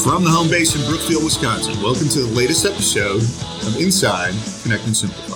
From the home base in Brookfield, Wisconsin, welcome to the latest episode of Inside Connect and Simplify.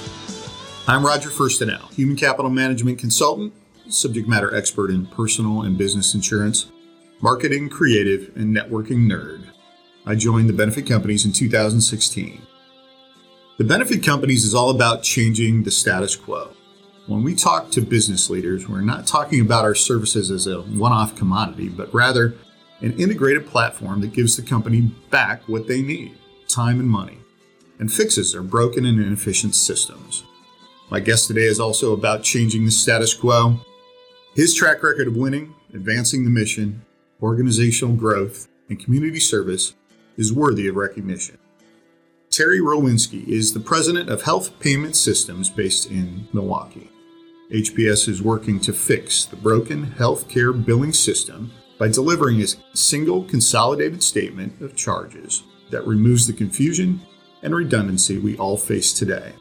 I'm Roger Firstenau, Human Capital Management Consultant, subject matter expert in personal and business insurance, marketing, creative, and networking nerd. I joined the Benefit Companies in 2016. The Benefit Companies is all about changing the status quo. When we talk to business leaders, we're not talking about our services as a one-off commodity, but rather an integrated platform that gives the company back what they need, time and money, and fixes their broken and inefficient systems. My guest today is also about changing the status quo. His track record of winning, advancing the mission, organizational growth, and community service is worthy of recognition. Terry Rowinski is the president of Health Payment Systems based in Milwaukee. HPS is working to fix the broken healthcare billing system by delivering a single consolidated statement of charges that removes the confusion and redundancy we all face today.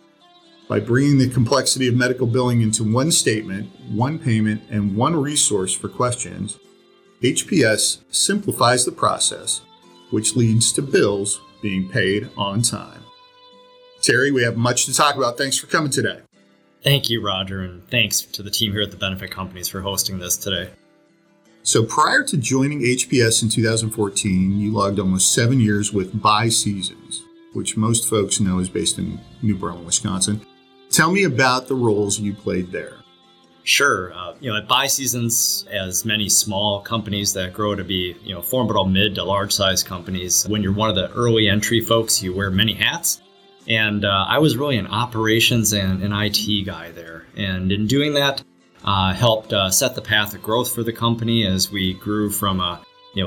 By bringing the complexity of medical billing into one statement, one payment, and one resource for questions, HPS simplifies the process, which leads to bills being paid on time. Terry, we have much to talk about. Thanks for coming today. Thank you, Roger, and thanks to the team here at the Benefit Companies for hosting this today. So prior to joining HPS in 2014, you logged almost 7 years with By Seasons, which most folks know is based in New Berlin, Wisconsin. Tell me about the roles you played there. Sure. At By Seasons, as many small companies that grow to be, formidable mid to large size companies, when you're one of the early entry folks, you wear many hats. And I was really an operations and an IT guy there. And in doing that, helped set the path of growth for the company as we grew from a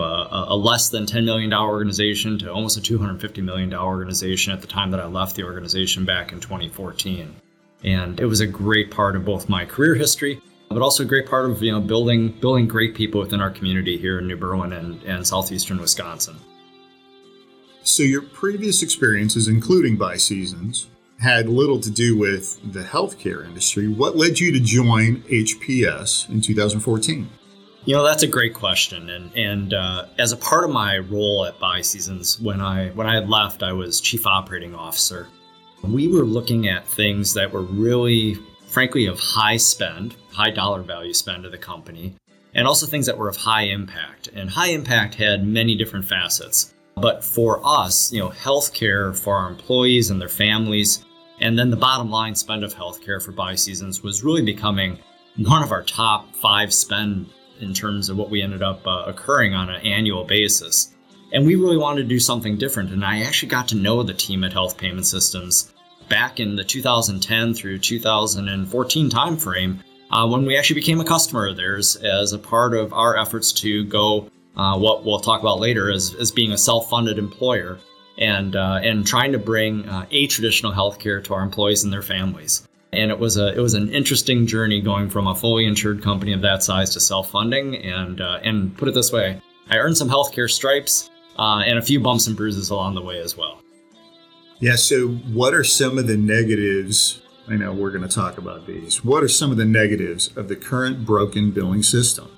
less than $10 million organization to almost a $250 million organization at the time that I left the organization back in 2014. And it was a great part of both my career history, but also a great part of building great people within our community here in New Berlin and southeastern Wisconsin. So your previous experiences, including By Seasons, had little to do with the healthcare industry. What led you to join HPS in 2014? That's a great question. And as a part of my role at By Seasons, when I had left, I was Chief Operating Officer. We were looking at things that were really, frankly, of high spend, high dollar value spend of the company, and also things that were of high impact. And high impact had many different facets. But for us, healthcare for our employees and their families, and then the bottom line spend of healthcare for By Seasons was really becoming one of our top 5 spend in terms of what we ended up occurring on an annual basis. And we really wanted to do something different. And I actually got to know the team at Health Payment Systems back in the 2010 through 2014 timeframe when we actually became a customer of theirs as a part of our efforts to go what we'll talk about later as being a self-funded employer. And trying to bring a traditional healthcare to our employees and their families. And it was an interesting journey going from a fully insured company of that size to self-funding. And put it this way, I earned some healthcare stripes and a few bumps and bruises along the way as well. Yeah. So what are some of the negatives? I know we're going to talk about these. What are some of the negatives of the current broken billing system?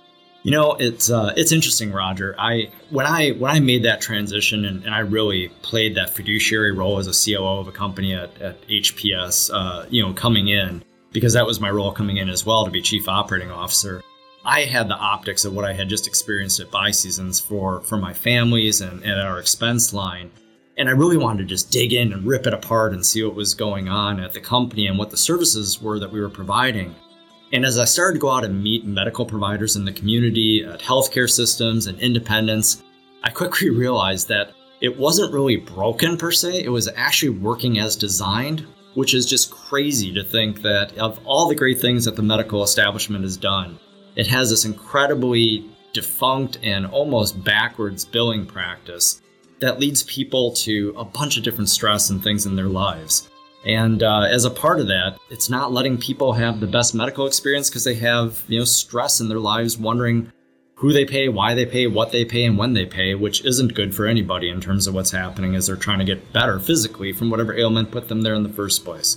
It's interesting, Roger. When I made that transition and I really played that fiduciary role as a COO of a company at HPS, coming in, because that was my role coming in as well to be Chief Operating Officer. I had the optics of what I had just experienced at By Seasons for my families and our expense line. And I really wanted to just dig in and rip it apart and see what was going on at the company and what the services were that we were providing. And as I started to go out and meet medical providers in the community, at healthcare systems and independents, I quickly realized that it wasn't really broken per se. It was actually working as designed, which is just crazy to think that of all the great things that the medical establishment has done, it has this incredibly defunct and almost backwards billing practice that leads people to a bunch of different stress and things in their lives. And as a part of that, it's not letting people have the best medical experience because they have, stress in their lives, wondering who they pay, why they pay, what they pay, and when they pay, which isn't good for anybody in terms of what's happening as they're trying to get better physically from whatever ailment put them there in the first place.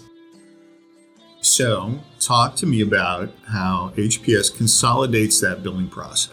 So, talk to me about how HPS consolidates that billing process.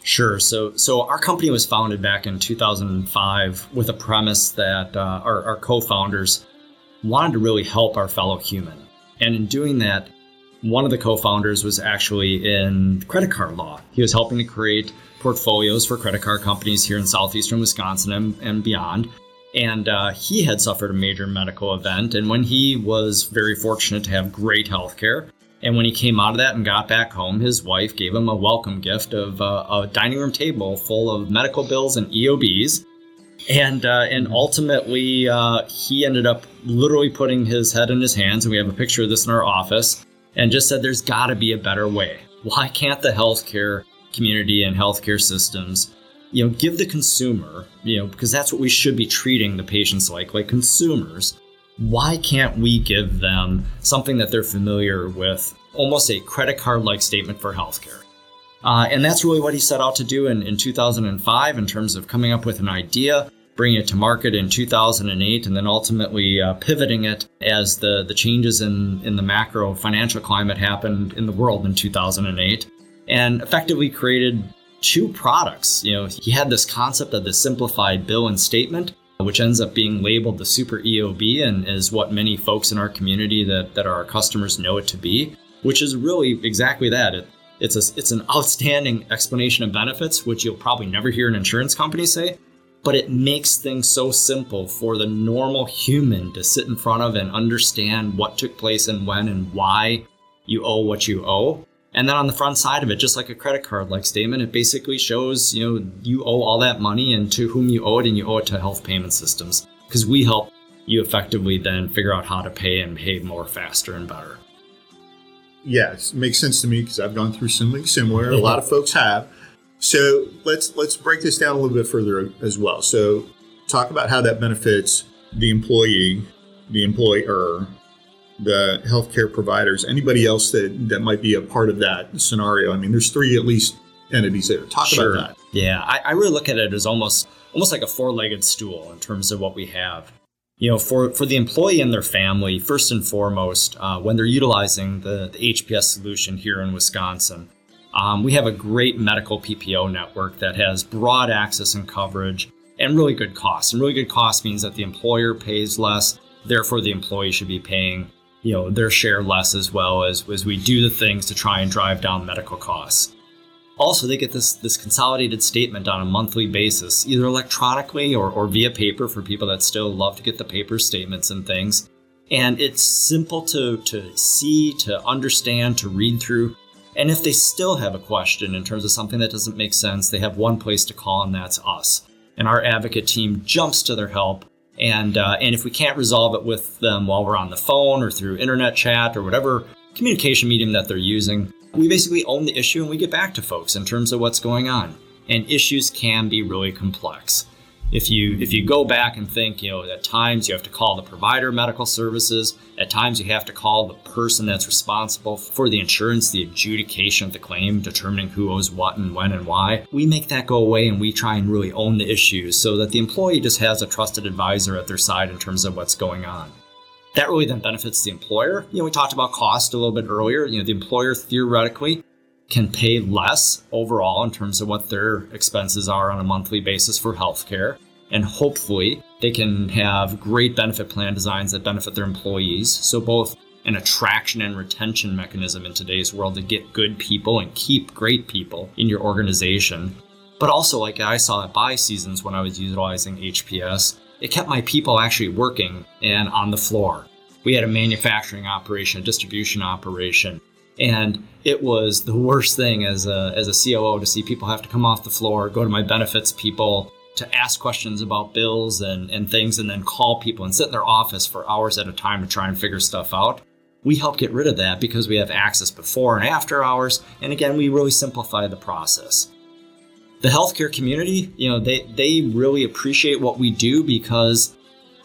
Sure. So our company was founded back in 2005 with a premise that our co-founders wanted to really help our fellow human. And in doing that, one of the co-founders was actually in credit card law. He was helping to create portfolios for credit card companies here in southeastern Wisconsin and beyond. And he had suffered a major medical event. And when he was very fortunate to have great health care, and when he came out of that and got back home, his wife gave him a welcome gift of a dining room table full of medical bills and EOBs. And ultimately, he ended up literally putting his head in his hands, and we have a picture of this in our office, and just said, there's got to be a better way. Why can't the healthcare community and healthcare systems, give the consumer, because that's what we should be treating the patients like consumers. Why can't we give them something that they're familiar with, almost a credit card-like statement for healthcare? And that's really what he set out to do in 2005 in terms of coming up with an idea, bringing it to market in 2008, and then ultimately pivoting it as the changes in the macro financial climate happened in the world in 2008, and effectively created two products. He had this concept of the simplified bill and statement, which ends up being labeled the Super EOB and is what many folks in our community that are our customers know it to be, which is really exactly that. It's an outstanding explanation of benefits, which you'll probably never hear an insurance company say, but it makes things so simple for the normal human to sit in front of and understand what took place and when and why you owe what you owe. And then on the front side of it, just like a credit card-like statement, it basically shows, you owe all that money and to whom you owe it, and you owe it to health payment systems, because we help you effectively then figure out how to pay and pay more faster and better. Yes, it makes sense to me because I've gone through something similar. A lot of folks have. So let's break this down a little bit further as well. So talk about how that benefits the employee, the employer, the healthcare providers, anybody else that might be a part of that scenario. I mean, there's three at least entities there. Talk Sure. about that. Yeah, I really look at it as almost like a four-legged stool in terms of what we have. For the employee and their family, first and foremost, when they're utilizing the HPS solution here in Wisconsin, we have a great medical PPO network that has broad access and coverage and really good costs. And really good cost means that the employer pays less, therefore the employee should be paying their share less, as well as we do the things to try and drive down medical costs. Also, they get this consolidated statement on a monthly basis, either electronically or via paper for people that still love to get the paper statements and things. And it's simple to see, to understand, to read through. And if they still have a question in terms of something that doesn't make sense, they have one place to call, and that's us. And our advocate team jumps to their help. And if we can't resolve it with them while we're on the phone or through internet chat or whatever communication medium that they're using, we basically own the issue and we get back to folks in terms of what's going on. And issues can be really complex. If you go back and think, at times you have to call the provider medical services, at times you have to call the person that's responsible for the insurance, the adjudication of the claim, determining who owes what and when and why. We make that go away and we try and really own the issues so that the employee just has a trusted advisor at their side in terms of what's going on. That really then benefits the employer. We talked about cost a little bit earlier. The employer theoretically can pay less overall in terms of what their expenses are on a monthly basis for healthcare. And hopefully they can have great benefit plan designs that benefit their employees. So both an attraction and retention mechanism in today's world to get good people and keep great people in your organization. But also, like I saw at buy seasons when I was utilizing HPS, it kept my people actually working and on the floor. We had a manufacturing operation, a distribution operation. And it was the worst thing as a COO to see people have to come off the floor, go to my benefits people to ask questions about bills and things, and then call people and sit in their office for hours at a time to try and figure stuff out. We help get rid of that because we have access before and after hours. And again, we really simplify the process. The healthcare community, they really appreciate what we do because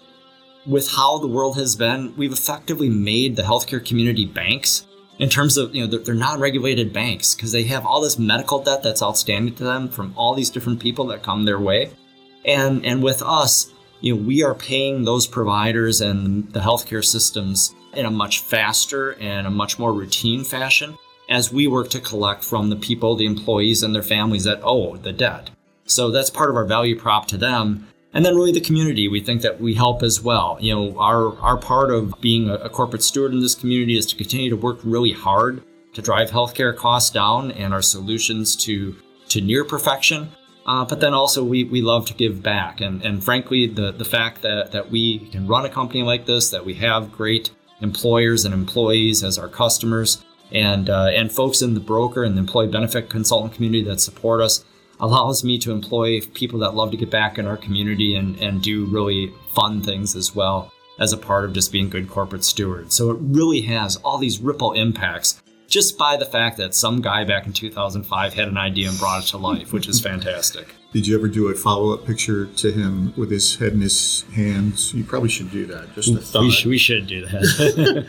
with how the world has been, we've effectively made the healthcare community banks. In terms of, they're non-regulated banks because they have all this medical debt that's outstanding to them from all these different people that come their way. And with us, we are paying those providers and the healthcare systems in a much faster and a much more routine fashion. as we work to collect from the people, the employees, and their families that owe the debt. So that's part of our value prop to them. And then really the community, we think that we help as well. Our part of being a corporate steward in this community is to continue to work really hard to drive healthcare costs down and our solutions to near perfection. But then also we love to give back. And frankly, the fact that we can run a company like this, that we have great employers and employees as our customers, and folks in the broker and the employee benefit consultant community that support us, allows me to employ people that love to get back in our community and do really fun things as well as a part of just being good corporate stewards. So it really has all these ripple impacts just by the fact that some guy back in 2005 had an idea and brought it to life, which is fantastic. Did you ever do a follow-up picture to him with his head in his hands? You probably should do that. Just a thought. We should do that.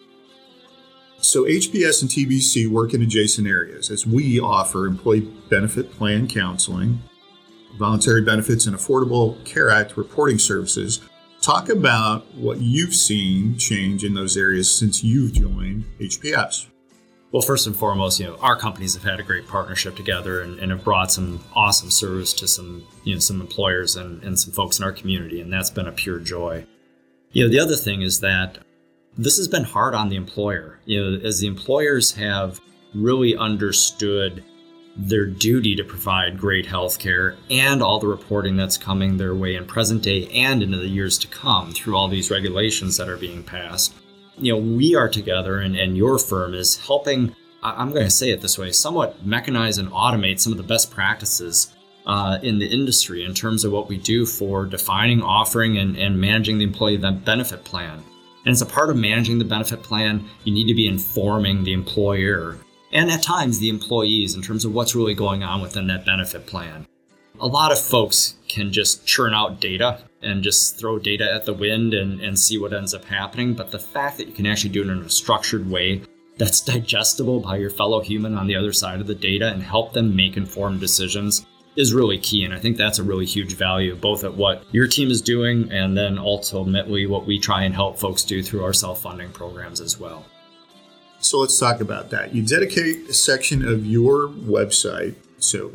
So HPS and TBC work in adjacent areas as we offer employee benefit plan counseling, voluntary benefits, and Affordable Care Act reporting services. Talk about what you've seen change in those areas since you've joined HPS. Well, first and foremost, our companies have had a great partnership together and have brought some awesome service to some employers and some folks in our community, and that's been a pure joy. The other thing is that this has been hard on the employer. As the employers have really understood their duty to provide great health care and all the reporting that's coming their way in present day and into the years to come through all these regulations that are being passed. We are together and your firm is helping, I'm going to say it this way, somewhat mechanize and automate some of the best practices in the industry in terms of what we do for defining, offering, and managing the employee benefit plan. And as a part of managing the benefit plan, you need to be informing the employer and at times the employees in terms of what's really going on within that benefit plan. A lot of folks can just churn out data and just throw data at the wind and see what ends up happening. But the fact that you can actually do it in a structured way that's digestible by your fellow human on the other side of the data and help them make informed decisions is really key. And I think that's a really huge value, both at what your team is doing and then ultimately what we try and help folks do through our self-funding programs as well. So let's talk about that. You dedicate a section of your website, so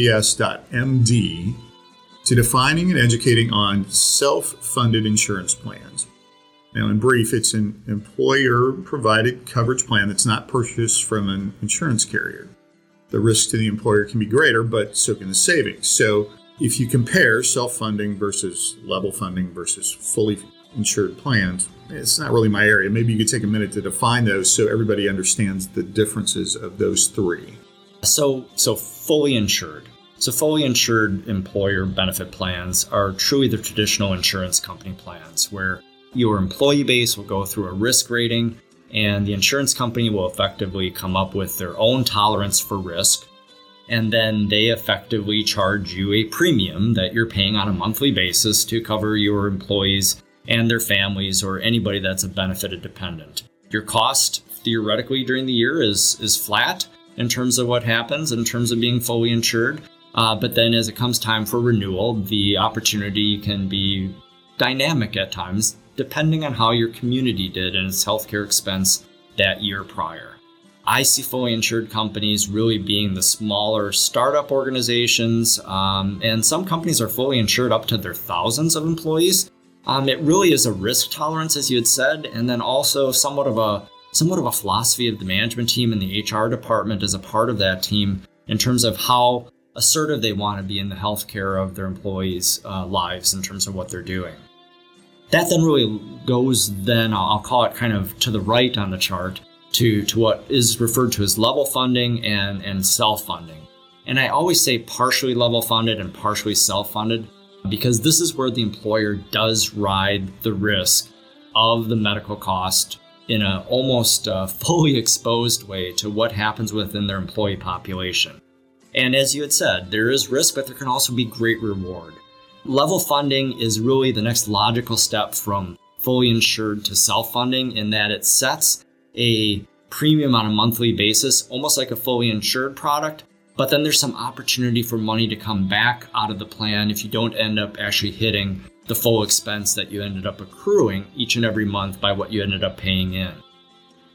hps.md, to defining and educating on self-funded insurance plans. Now, in brief, it's an employer-provided coverage plan that's not purchased from an insurance carrier. The risk to the employer can be greater, but so can the savings. So if you compare self-funding versus level funding versus fully insured plans, it's not really my area. Maybe you could take a minute to define those so everybody understands the differences of those three. So fully insured. So fully insured employer benefit plans are truly the traditional insurance company plans where your employee base will go through a risk rating and the insurance company will effectively come up with their own tolerance for risk. And then they effectively charge you a premium that you're paying on a monthly basis to cover your employees and their families or anybody that's a benefited dependent. Your cost theoretically during the year is flat in terms of what happens in terms of being fully insured. But then as it comes time for renewal, the opportunity can be dynamic at times, depending on how your community did in its healthcare expense that year prior. I see fully insured companies really being the smaller startup organizations, and some companies are fully insured up to their thousands of employees. It really is a risk tolerance, as you had said, and then also somewhat of a philosophy of the management team and the HR department as a part of that team in terms of how assertive they want to be in the healthcare of their employees' lives in terms of what they're doing. That then really goes then, I'll call it kind of to the right on the chart, to what is referred to as level funding and self-funding. And I always say partially level funded and partially self-funded because this is where the employer does ride the risk of the medical cost in an almost fully exposed way to what happens within their employee population. And as you had said, there is risk, but there can also be great reward. Level funding is really the next logical step from fully insured to self-funding in that it sets a premium on a monthly basis, almost like a fully insured product, but then there's some opportunity for money to come back out of the plan if you don't end up actually hitting the full expense that you ended up accruing each and every month by what you ended up paying in.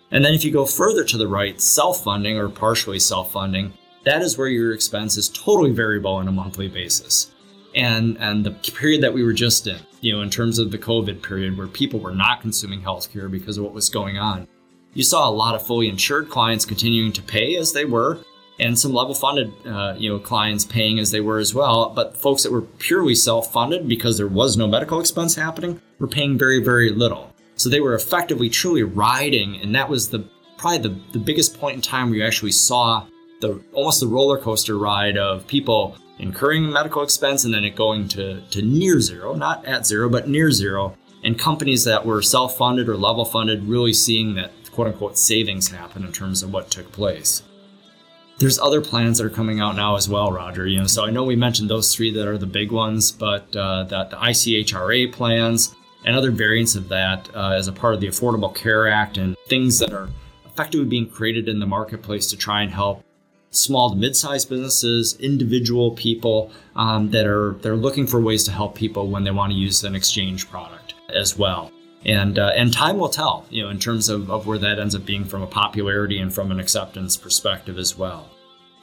And then if you go further to the right, self-funding or partially self-funding, that is where your expense is totally variable on a monthly basis. And the period that we were just in, in terms of the COVID period where people were not consuming healthcare because of what was going on, you saw a lot of fully insured clients continuing to pay as they were, and some level-funded, clients paying as they were as well. But folks that were purely self-funded because there was no medical expense happening were paying very, very little. So they were effectively truly riding, and that was probably the biggest point in time where you actually saw almost the roller coaster ride of people incurring medical expense and then it going to near zero, not at zero, but near zero, and companies that were self-funded or level-funded really seeing that quote-unquote savings happen in terms of what took place. There's other plans that are coming out now as well, Roger. So I know we mentioned those three that are the big ones, but the ICHRA plans and other variants of that as a part of the Affordable Care Act and things that are effectively being created in the marketplace to try and help small to mid-sized businesses, individual people they're looking for ways to help people when they want to use an exchange product as well. And time will tell, in terms of where that ends up being from a popularity and from an acceptance perspective as well.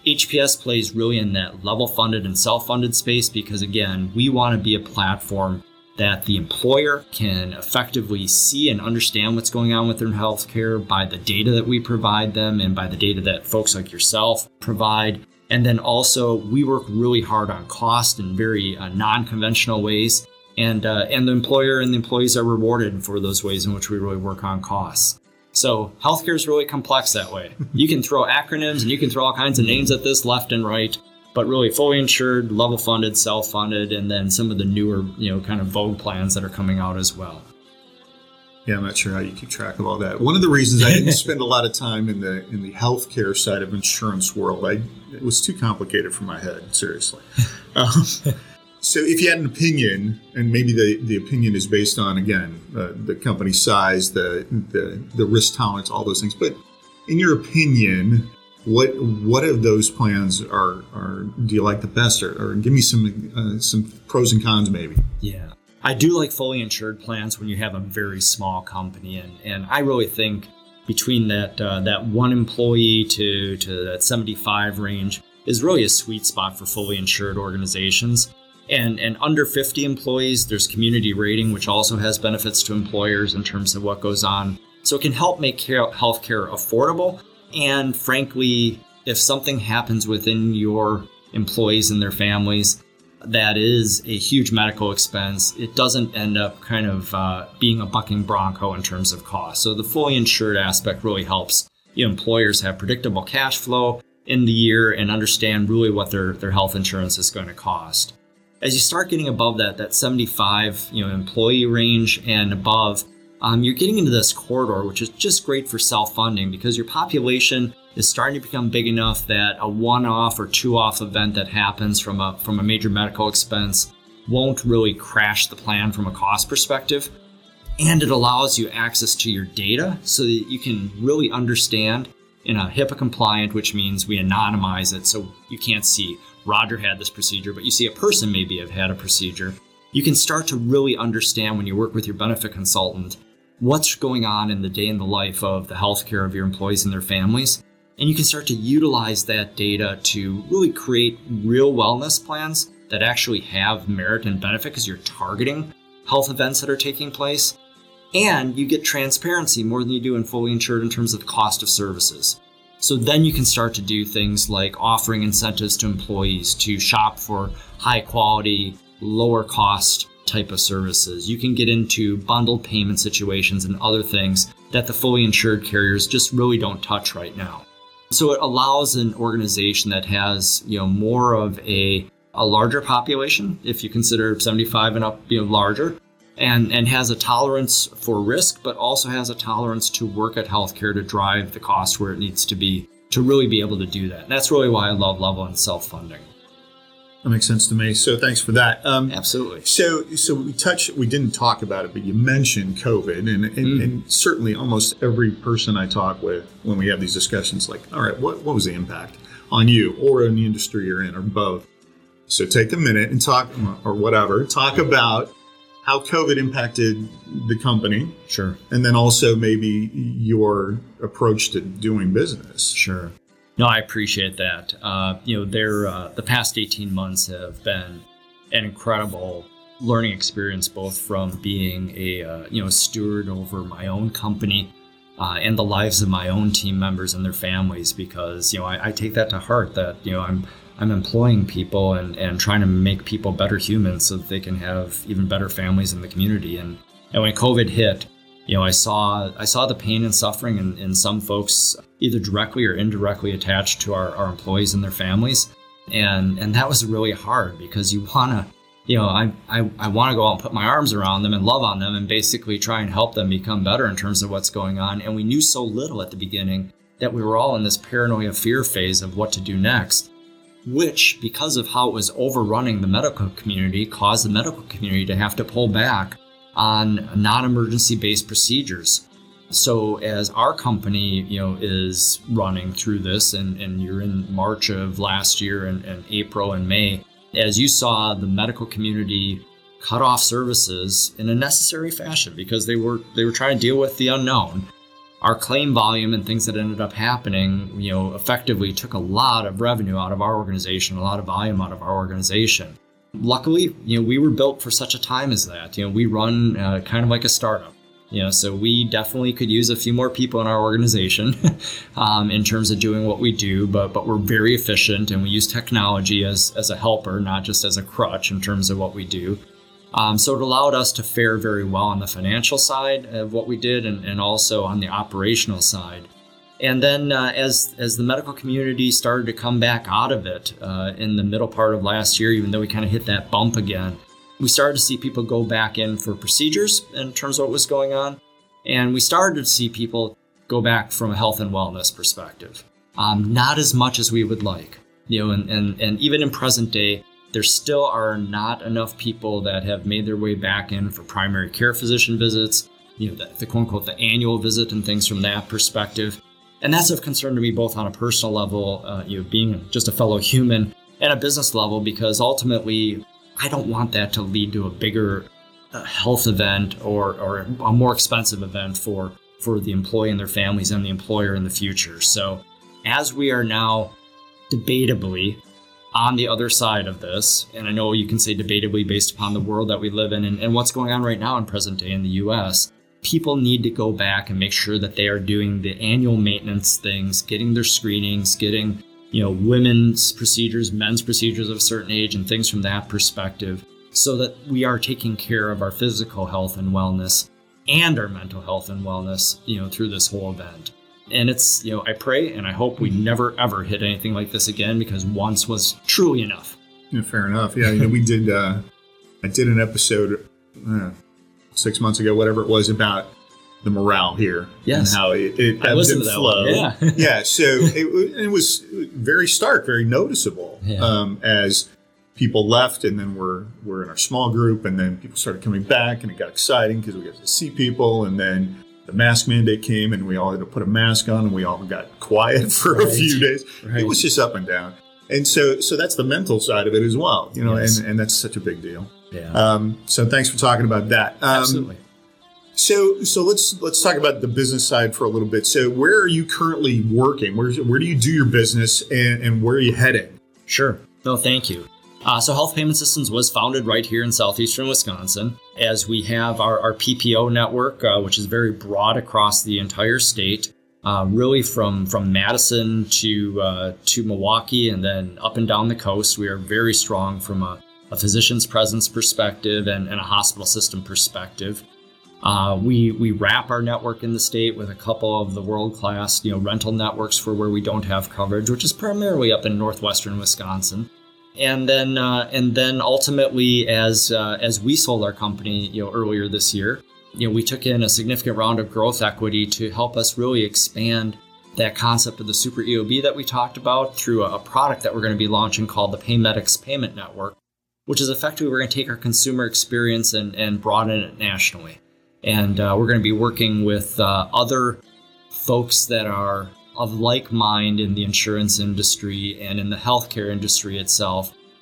HPS plays really in that level-funded and self-funded space because, again, we want to be a platform that the employer can effectively see and understand what's going on with their healthcare by the data that we provide them and by the data that folks like yourself provide. And then also, we work really hard on cost in very non-conventional ways. And the employer and the employees are rewarded for those ways in which we really work on costs. So healthcare is really complex that way. You can throw acronyms and you can throw all kinds of names at this left and right, but really fully insured, level funded, self-funded, and then some of the newer, kind of vogue plans that are coming out as well. Yeah, I'm not sure how you keep track of all that. One of the reasons I didn't spend a lot of time in the healthcare side of insurance world, it was too complicated for my head, seriously. So if you had an opinion, and maybe the opinion is based on, again, the company size, the risk tolerance, all those things. But in your opinion, what of those plans are do you like the best? Or give me some pros and cons maybe. Yeah. I do like fully insured plans when you have a very small company. And I really think between that one employee to that 75 range is really a sweet spot for fully insured organizations. And under 50 employees, there's community rating, which also has benefits to employers in terms of what goes on. So it can help make healthcare affordable. And frankly, if something happens within your employees and their families that is a huge medical expense, it doesn't end up kind of being a bucking bronco in terms of cost. So the fully insured aspect really helps employers have predictable cash flow in the year and understand really what their health insurance is going to cost. As you start getting above that 75 employee range and above, you're getting into this corridor, which is just great for self-funding because your population is starting to become big enough that a one-off or two-off event that happens from a major medical expense won't really crash the plan from a cost perspective. And it allows you access to your data so that you can really understand in a HIPAA compliant, which means we anonymize it so you can't see Roger had this procedure, but you see a person maybe have had a procedure. You can start to really understand when you work with your benefit consultant what's going on in the day in the life of the healthcare of your employees and their families. And you can start to utilize that data to really create real wellness plans that actually have merit and benefit because you're targeting health events that are taking place. And you get transparency more than you do in fully insured in terms of the cost of services. So then you can start to do things like offering incentives to employees to shop for high quality, lower cost type of services. You can get into bundled payment situations and other things that the fully insured carriers just really don't touch right now. So it allows an organization that has, more of a larger population, if you consider 75 and up, larger, and has a tolerance for risk, but also has a tolerance to work at healthcare to drive the cost where it needs to be to really be able to do that. And that's really why I love level and self-funding. That makes sense to me. So thanks for that. Absolutely. So we didn't talk about it, but you mentioned COVID, and certainly almost every person I talk with when we have these discussions, like, all right, what was the impact on you or in the industry you're in or both? So take a minute and talk about how COVID impacted the company. Sure. And then also maybe your approach to doing business. Sure. No, I appreciate that. The past 18 months have been an incredible learning experience, both from being a steward over my own company and the lives of my own team members and their families, because I take that to heart, that I'm employing people and trying to make people better humans so that they can have even better families in the community. And when COVID hit, I saw the pain and suffering in some folks, either directly or indirectly attached to our employees and their families, and that was really hard, because you want to, I want to go out and put my arms around them and love on them and basically try and help them become better in terms of what's going on. And we knew so little at the beginning that we were all in this paranoia fear phase of what to do next, which, because of how it was overrunning the medical community, caused the medical community to have to pull back on non-emergency based procedures. So as our company, is running through this, and you're in March of last year and April and May, as you saw the medical community cut off services in a necessary fashion because they were trying to deal with the unknown. Our claim volume and things that ended up happening, effectively took a lot of revenue out of our organization, a lot of volume out of our organization. Luckily, we were built for such a time as that. We run kind of like a startup. So we definitely could use a few more people in our organization in terms of doing what we do, but we're very efficient, and we use technology as a helper, not just as a crutch in terms of what we do. So it allowed us to fare very well on the financial side of what we did, and also on the operational side. And then as the medical community started to come back out of it in the middle part of last year, even though we kind of hit that bump again, we started to see people go back in for procedures in terms of what was going on. And we started to see people go back from a health and wellness perspective. Not as much as we would like. And even in present day, there still are not enough people that have made their way back in for primary care physician visits, the quote unquote, the annual visit and things from that perspective. And that's of concern to me, both on a personal level, being just a fellow human, and a business level, because ultimately I don't want that to lead to a bigger health event or a more expensive event for the employee and their families and the employer in the future. So as we are now debatably on the other side of this, and I know you can say debatably based upon the world that we live in and what's going on right now in present day in the U.S., people need to go back and make sure that they are doing the annual maintenance things, getting their screenings, getting, women's procedures, men's procedures of a certain age, and things from that perspective, so that we are taking care of our physical health and wellness and our mental health and wellness, through this whole event. And it's, I pray and I hope we never, ever hit anything like this again, because once was truly enough. Yeah, fair enough. Yeah, we did, I did an episode 6 months ago, whatever it was, about the morale here. Yes. And how it ebbs and flowed. Yeah. Yeah. So it was very stark, very noticeable, as people left, and then we're in our small group, and then people started coming back, and it got exciting because we got to see people, and then the mask mandate came, and we all had to put a mask on, and we all got quiet for a few days. Right. It was just up and down. And so that's the mental side of it as well, yes. and that's such a big deal. Yeah. So thanks for talking about that. Absolutely. So let's talk about the business side for a little bit. So where are you currently working? Where do you do your business, and where are you heading? Sure. No, thank you. So Health Payment Systems was founded right here in southeastern Wisconsin, as we have our PPO network, which is very broad across the entire state, really from Madison to Milwaukee, and then up and down the coast. We are very strong from a physician's presence perspective and a hospital system perspective. We wrap our network in the state with a couple of the world-class, rental networks for where we don't have coverage, which is primarily up in northwestern Wisconsin. And then ultimately, as we sold our company, earlier this year, we took in a significant round of growth equity to help us really expand that concept of the Super EOB that we talked about through a product that we're going to be launching called the PayMedics Payment Network, which is effectively we're going to take our consumer experience and broaden it nationally. And we're going to be working with other folks that are of like mind in the insurance industry and in the healthcare industry itself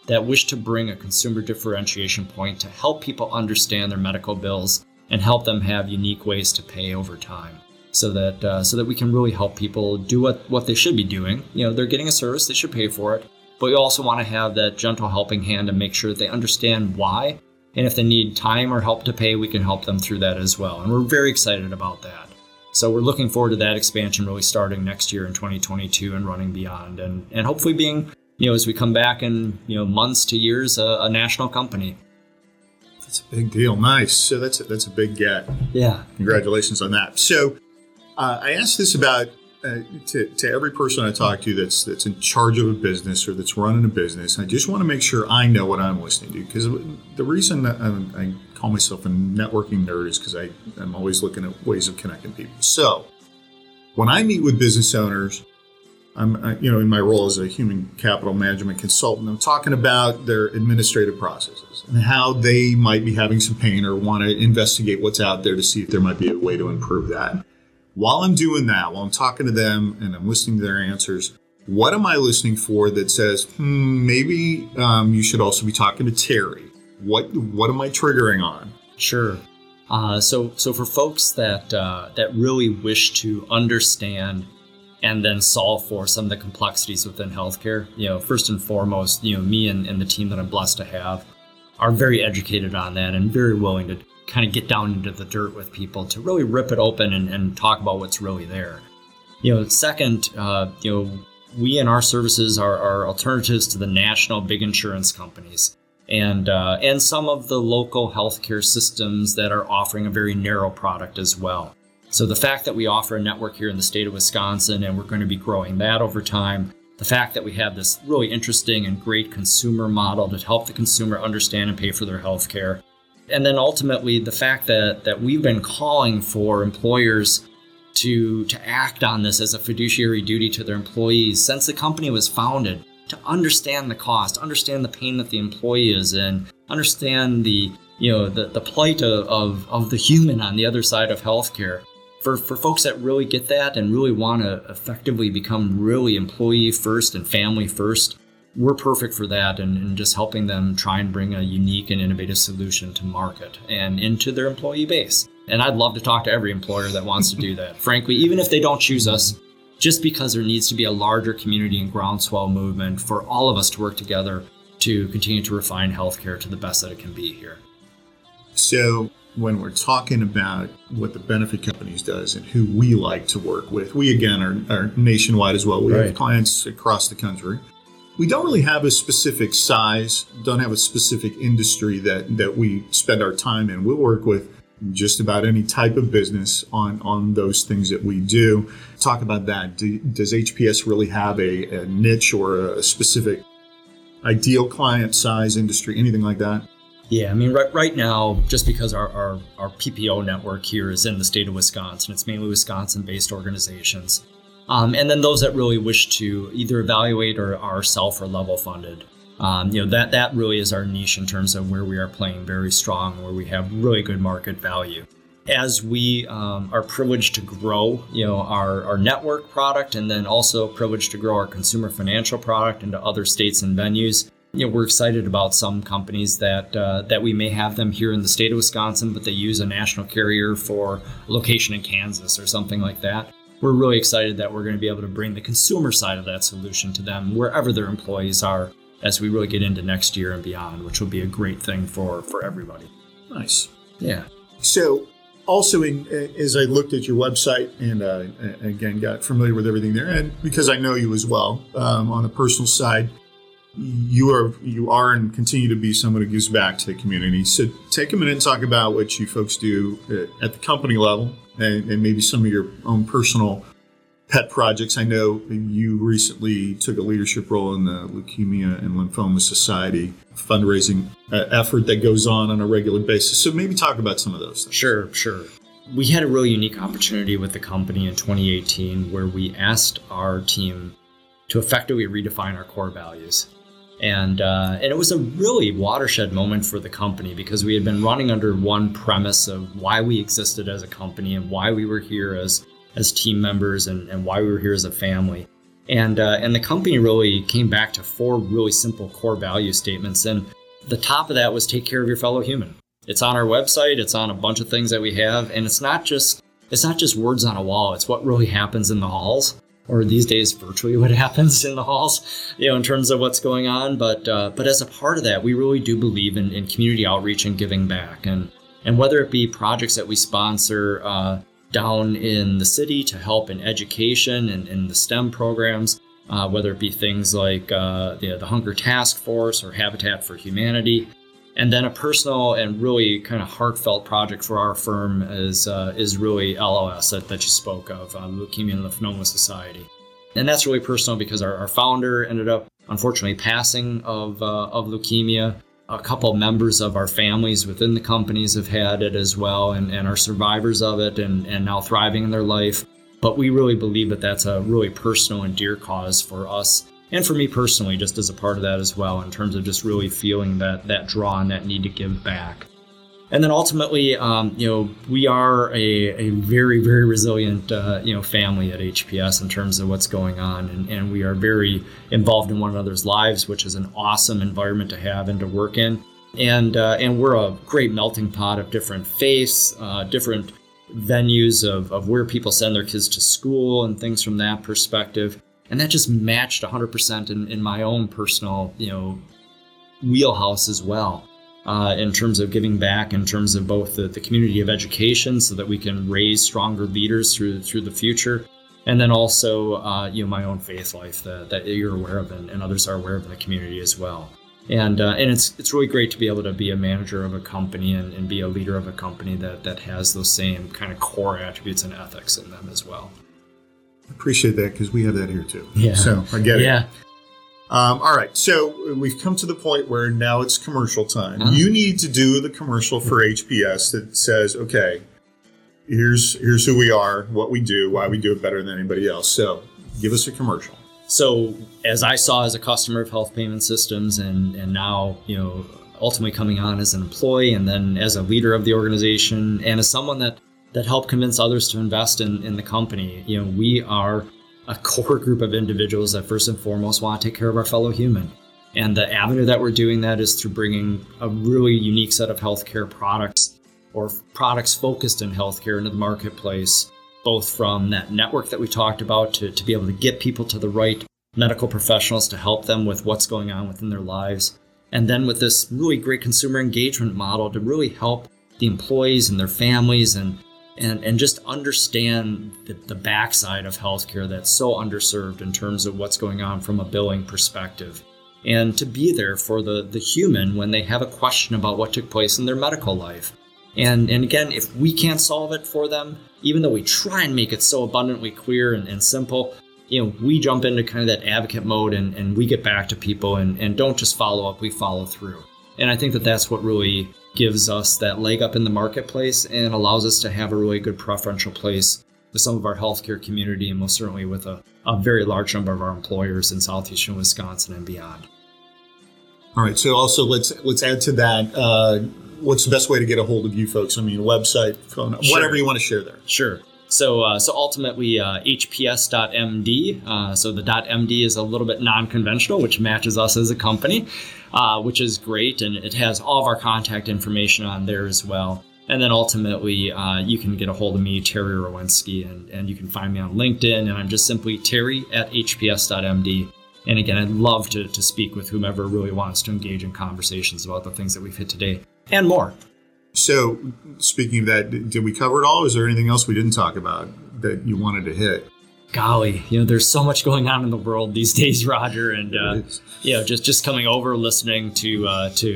that wish to bring a consumer differentiation point to help people understand their medical bills and help them have unique ways to pay over time, so that we can really help people do what they should be doing. They're getting a service, they should pay for it, but we also want to have that gentle helping hand to make sure that they understand why, and if they need time or help to pay, we can help them through that as well. And we're very excited about that. So we're looking forward to that expansion really starting next year in 2022 and running beyond, and hopefully being, as we come back in months to years, a national company. That's a big deal. Nice. So that's a big get. Yeah. Congratulations on that. So I asked this about to every person I talk to that's in charge of a business or that's running a business. I just want to make sure I know what I'm listening to, because the reason that I call myself a networking nerd is because I'm always looking at ways of connecting people. So when I meet with business owners, I'm in my role as a human capital management consultant, I'm talking about their administrative processes and how they might be having some pain or want to investigate what's out there to see if there might be a way to improve that. While I'm doing that, while I'm talking to them and I'm listening to their answers, what am I listening for that says, maybe you should also be talking to Terry? What am I triggering on? Sure. So for folks that really wish to understand and then solve for some of the complexities within healthcare, first and foremost, me and the team that I'm blessed to have are very educated on that and very willing to kind of get down into the dirt with people to really rip it open and talk about what's really there. Second, we in our services are alternatives to the national big insurance companies and some of the local healthcare systems that are offering a very narrow product as well. So the fact that we offer a network here in the state of Wisconsin, and we're going to be growing that over time, the fact that we have this really interesting and great consumer model to help the consumer understand and pay for their health care, and then ultimately the fact that we've been calling for employers to act on this as a fiduciary duty to their employees since the company was founded, to understand the cost, understand the pain that the employee is in, understand the plight of the human on the other side of healthcare. For folks that really get that and really want to effectively become really employee first and family first, we're perfect for that and just helping them try and bring a unique and innovative solution to market and into their employee base. And I'd love to talk to every employer that wants to do that. Frankly, even if they don't choose us, just because there needs to be a larger community and groundswell movement for all of us to work together to continue to refine healthcare to the best that it can be here. So when we're talking about what the benefit companies does and who we like to work with, we again are nationwide as well. We have clients across the country. We don't really have a specific size, don't have a specific industry that we spend our time in. We'll work with just about any type of business on those things that we do. Talk about that. Does HPS really have a niche or a specific ideal client size, industry, anything like that? Yeah, I mean, right now, just because our PPO network here is in the state of Wisconsin, it's mainly Wisconsin-based organizations. And then those that really wish to either evaluate or are self or level funded. That really is our niche in terms of where we are playing very strong, where we have really good market value. As we are privileged to grow, our network product, and then also privileged to grow our consumer financial product into other states and venues, we're excited about some companies that we may have them here in the state of Wisconsin, but they use a national carrier for a location in Kansas or something like that. We're really excited that we're going to be able to bring the consumer side of that solution to them wherever their employees are as we really get into next year and beyond, which will be a great thing for everybody. Nice. Yeah. So also, as I looked at your website and again got familiar with everything there, and because I know you as well on a personal side, you are and continue to be someone who gives back to the community. So take a minute and talk about what you folks do at the company level and maybe some of your own personal pet projects. I know you recently took a leadership role in the Leukemia and Lymphoma Society fundraising effort that goes on a regular basis. So maybe talk about some of those things. Sure. We had a really unique opportunity with the company in 2018 where we asked our team to effectively redefine our core values. And it was a really watershed moment for the company because we had been running under one premise of why we existed as a company and why we were here as team members and why we were here as a family. And the company really came back to 4 really simple core value statements. And the top of that was take care of your fellow human. It's on our website. It's on a bunch of things that we have. And it's not just words on a wall. It's what really happens in the halls, or these days virtually what happens in the halls, in terms of what's going on. But as a part of that, we really do believe in community outreach and giving back. And whether it be projects that we sponsor down in the city to help in education and in the STEM programs, whether it be things like the Hunger Task Force or Habitat for Humanity. And then a personal and really kind of heartfelt project for our firm is really LLS that you spoke of, Leukemia and Lymphoma Society. And that's really personal because our founder ended up unfortunately passing of leukemia. A couple of members of our families within the companies have had it as well and are survivors of it and now thriving in their life. But we really believe that that's a really personal and dear cause for us and for me personally, just as a part of that as well, in terms of just really feeling that draw and that need to give back. And then ultimately, we are a very, very resilient, family at HPS in terms of what's going on. And we are very involved in one another's lives, which is an awesome environment to have and to work in. And we're a great melting pot of different faiths, different venues of where people send their kids to school and things from that perspective. And that just matched 100% in my own personal, wheelhouse as well. In terms of giving back, in terms of both the community of education so that we can raise stronger leaders through the future. And then also, my own faith life that you're aware of and others are aware of in the community as well. And it's really great to be able to be a manager of a company and be a leader of a company that has those same kind of core attributes and ethics in them as well. I appreciate that because we have that here too. Yeah. So I get it. Yeah. All right. So we've come to the point where now it's commercial time. You need to do the commercial for HPS that says, okay, here's who we are, what we do, why we do it better than anybody else. So give us a commercial. So as I saw as a customer of Health Payment Systems and now, ultimately coming on as an employee and then as a leader of the organization and as someone that helped convince others to invest in the company, we are a core group of individuals that first and foremost want to take care of our fellow human. And the avenue that we're doing that is through bringing a really unique set of healthcare products or products focused in healthcare into the marketplace, both from that network that we talked about to be able to get people to the right medical professionals to help them with what's going on within their lives. And then with this really great consumer engagement model to really help the employees and their families and just understand the backside of healthcare that's so underserved in terms of what's going on from a billing perspective. And to be there for the human when they have a question about what took place in their medical life. And again, if we can't solve it for them, even though we try and make it so abundantly clear and simple, we jump into kind of that advocate mode and we get back to people and don't just follow up, we follow through. And I think that's what really gives us that leg up in the marketplace and allows us to have a really good preferential place with some of our healthcare community and most certainly with a very large number of our employers in southeastern Wisconsin and beyond. All right. So also let's add to that. What's the best way to get a hold of you folks? I mean, website, phone, whatever you want to share there. Sure. So ultimately, hps.md. So the .md is a little bit non-conventional, which matches us as a company, which is great. And it has all of our contact information on there as well. And then ultimately, you can get a hold of me, Terry Rowinski, and you can find me on LinkedIn. And I'm just simply terry@hps.md. And again, I'd love to speak with whomever really wants to engage in conversations about the things that we've hit today and more. So speaking of that, did we cover it all? Is there anything else we didn't talk about that you wanted to hit? Golly, there's so much going on in the world these days, Roger, and just coming over, listening to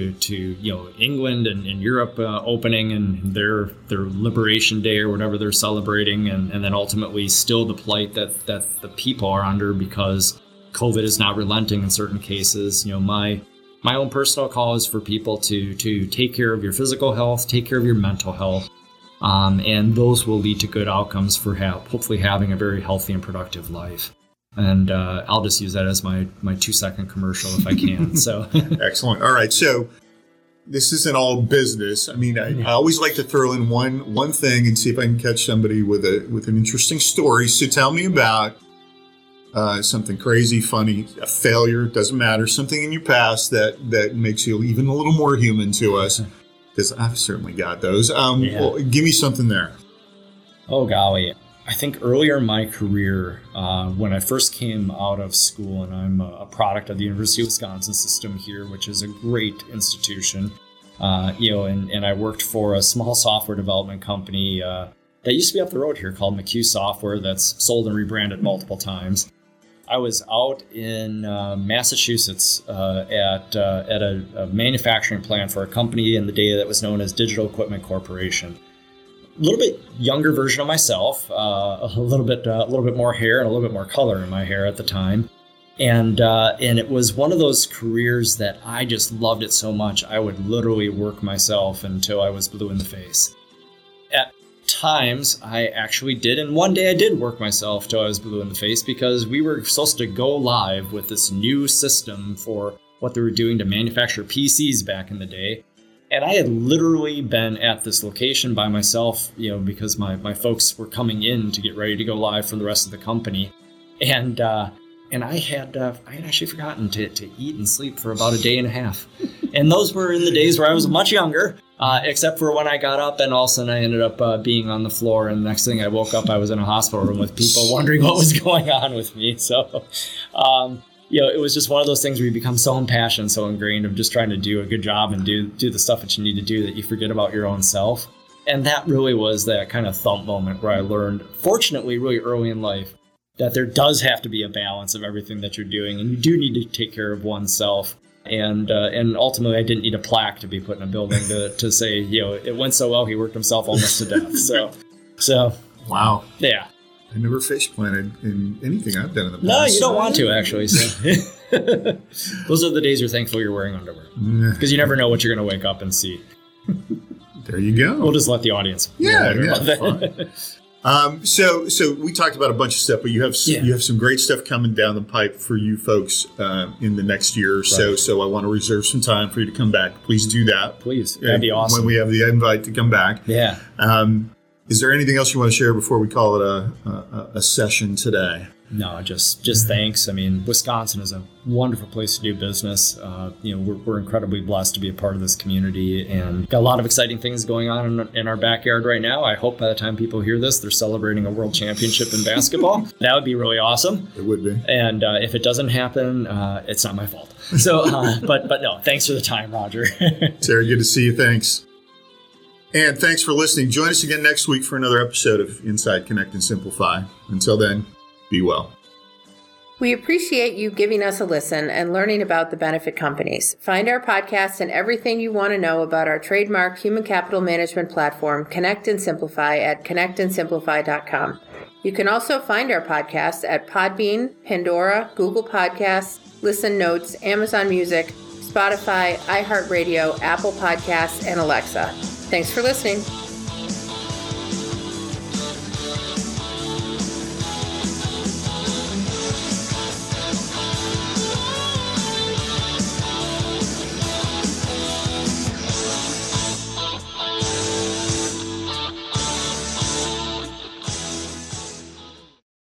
England and Europe opening and their Liberation Day or whatever they're celebrating, and then ultimately still the plight that the people are under because COVID is not relenting in certain cases. My own personal call is for people to take care of your physical health, take care of your mental health, and those will lead to good outcomes for hopefully having a very healthy and productive life. And I'll just use that as my 2-second commercial if I can. So excellent. All right. So this isn't all business. I mean, I always like to throw in one thing and see if I can catch somebody with an interesting story. So tell me about something crazy, funny, a failure, doesn't matter, something in your past that makes you even a little more human to us, because I've certainly got those. Well, give me something there. Oh, golly. I think earlier in my career, when I first came out of school, and I'm a product of the University of Wisconsin system here, which is a great institution, and I worked for a small software development company that used to be up the road here called McHugh Software that's sold and rebranded multiple times. I was out in Massachusetts at a manufacturing plant for a company in the day that was known as Digital Equipment Corporation. A little bit younger version of myself, a little bit more hair and a little bit more color in my hair at the time, and it was one of those careers that I just loved it so much I would literally work myself until I was blue in the face. At times I actually did, and one day I did work myself till I was blue in the face because we were supposed to go live with this new system for what they were doing to manufacture PCs back in the day. And I had literally been at this location by myself, because my folks were coming in to get ready to go live for the rest of the company. And I had actually forgotten to eat and sleep for about a day and a half. And those were in the days where I was much younger, except for when I got up and all of a sudden I ended up being on the floor. And the next thing I woke up, I was in a hospital room with people wondering what was going on with me. So, it was just one of those things where you become so impassioned, so ingrained of just trying to do a good job and do the stuff that you need to do that you forget about your own self. And that really was that kind of thump moment where I learned, fortunately, really early in life, that there does have to be a balance of everything that you're doing, and you do need to take care of oneself. And ultimately, I didn't need a plaque to be put in a building to say, it went so well, he worked himself almost to death. So wow, yeah. I never face planted in anything I've done in the past. No, you don't want to, actually. So. Those are the days you're thankful you're wearing underwear, because you never know what you're going to wake up and see. There you go. We'll just let the audience. Fine. So we talked about a bunch of stuff, but you have some great stuff coming down the pipe for you folks in the next year or so. Right. So I want to reserve some time for you to come back. Please do that. Please, that'd be awesome. When we have the invite to come back. Yeah. Is there anything else you want to share before we call it a session today? No, just thanks. I mean, Wisconsin is a wonderful place to do business. We're incredibly blessed to be a part of this community and got a lot of exciting things going on in our backyard right now. I hope by the time people hear this, they're celebrating a world championship in basketball. That would be really awesome. It would be. And if it doesn't happen, it's not my fault. So, but no, thanks for the time, Roger. Terry, good to see you. Thanks. And thanks for listening. Join us again next week for another episode of Inside Connect and Simplify. Until then, be well. We appreciate you giving us a listen and learning about the benefit companies. Find our podcast and everything you want to know about our trademark human capital management platform, Connect and Simplify, at connectandsimplify.com. You can also find our podcast at Podbean, Pandora, Google Podcasts, Listen Notes, Amazon Music, Spotify, iHeartRadio, Apple Podcasts, and Alexa. Thanks for listening.